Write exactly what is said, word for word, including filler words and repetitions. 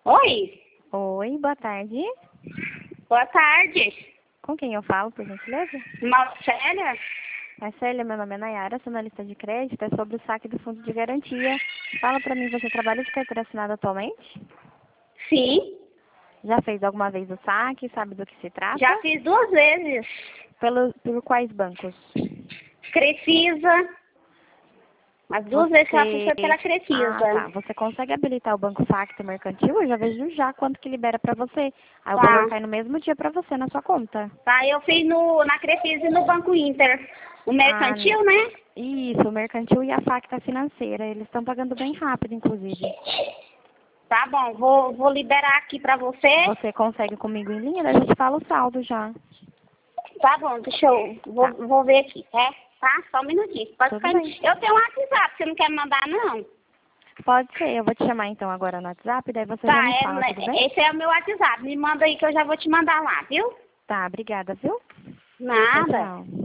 Oi, Oi, boa tarde. boa tarde. Com quem eu falo, por gentileza? Marcélia? Marcélia, meu nome é Nayara, sou analista de crédito, é sobre o saque do fundo de garantia. Fala pra mim, você trabalha de carteira assinada atualmente? Sim, Já fez alguma vez o saque? Sabe do que se trata? já fiz duas vezes. Pelo, por quais bancos? Crefisa. As duas vezes que eu fiz foi pela Crefisa. Ah, tá. Você consegue habilitar o Banco Facto Mercantil? Eu já vejo já quanto que libera pra você. Aí o Tá, valor cai no mesmo dia pra você, na sua conta. tá, eu fiz no, na Crefisa e no Banco Inter. O Ah, mercantil, né? isso, o Mercantil e a Facta Financeira. Eles estão pagando bem rápido, inclusive. Tá bom, vou, vou liberar aqui pra você. Você consegue comigo em linha? Daí a gente fala o saldo já. Tá bom, deixa eu, vou, Tá, vou ver aqui, tá? Tá, só um minutinho. Pode tudo ficar. bem. Eu tenho um WhatsApp, você não quer me mandar, não? Pode ser, eu vou te chamar então agora no WhatsApp, daí você já Tá, me fala, tudo bem? é, esse é o meu WhatsApp. Me manda aí que eu já vou te mandar lá, viu? Tá, obrigada, viu? Tchau, Nada. tchau.